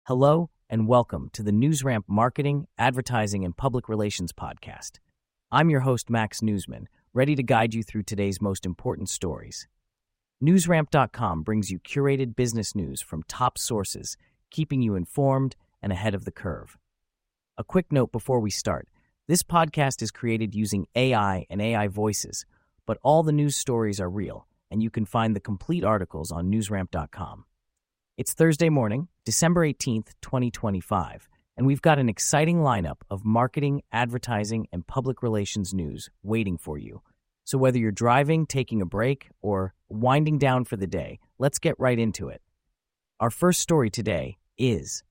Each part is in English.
Hello and welcome to the NewsRamp Marketing, Advertising, and Public Relations podcast. I'm your host, Max Newsman, ready to guide you through today's most important stories. NewsRamp.com brings you curated business news from top sources, keeping you informed and ahead of the curve. A quick note before we start. This podcast is created using AI and AI voices, but all the news stories are real, and you can find the complete articles on NewsRamp.com. It's Thursday morning, December 18th, 2025, and we've got an exciting lineup of marketing, advertising, and public relations news waiting for you. So whether you're driving, taking a break, or winding down for the day, let's get right into it. Our first story today is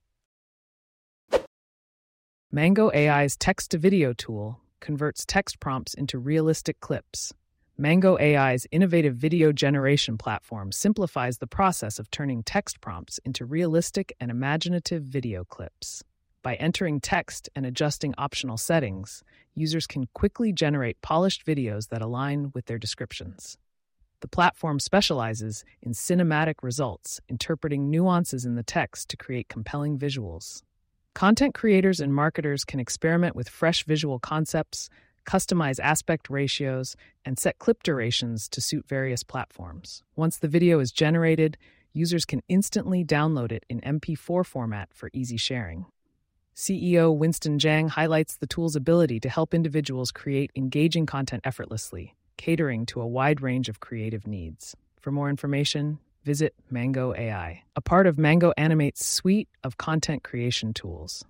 Mango AI's text-to-video tool converts text prompts into realistic clips. Mango AI's innovative video generation platform simplifies the process of turning text prompts into realistic and imaginative video clips. By entering text and adjusting optional settings, users can quickly generate polished videos that align with their descriptions. The platform specializes in cinematic results, interpreting nuances in the text to create compelling visuals. Content creators and marketers can experiment with fresh visual concepts, customize aspect ratios, and set clip durations to suit various platforms. Once the video is generated, users can instantly download it in MP4 format for easy sharing. CEO Winston Zhang highlights the tool's ability to help individuals create engaging content effortlessly, catering to a wide range of creative needs. For more information, visit Mango AI, a part of Mango Animate's suite of content creation tools.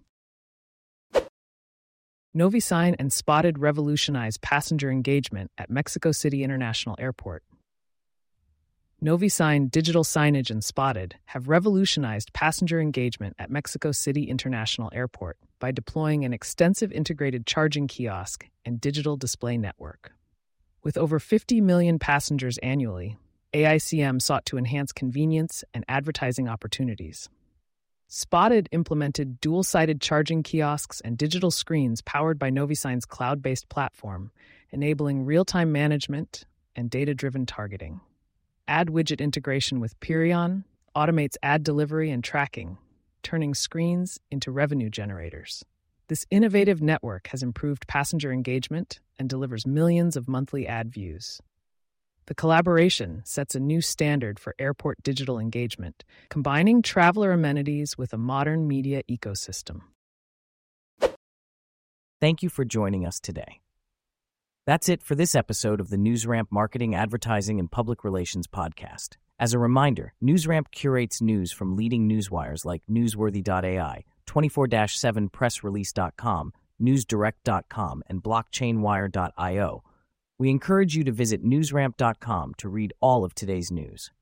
Novisign and Spotted revolutionize passenger engagement at Mexico City International Airport. Novisign digital signage and Spotted have revolutionized passenger engagement at Mexico City International Airport by deploying an extensive integrated charging kiosk and digital display network. With over 50 million passengers annually, AICM sought to enhance convenience and advertising opportunities. Spotted implemented dual-sided charging kiosks and digital screens powered by Novisign's cloud-based platform, enabling real-time management and data-driven targeting. Ad widget integration with Perion automates ad delivery and tracking, turning screens into revenue generators. This innovative network has improved passenger engagement and delivers millions of monthly ad views. The collaboration sets a new standard for airport digital engagement, combining traveler amenities with a modern media ecosystem. Thank you for joining us today. That's it for this episode of the NewsRamp Marketing, Advertising, and Public Relations podcast. As a reminder, NewsRamp curates news from leading newswires like Newsworthy.ai, 24/7pressrelease.com, NewsDirect.com, and BlockchainWire.io. We encourage you to visit newsramp.com to read all of today's news.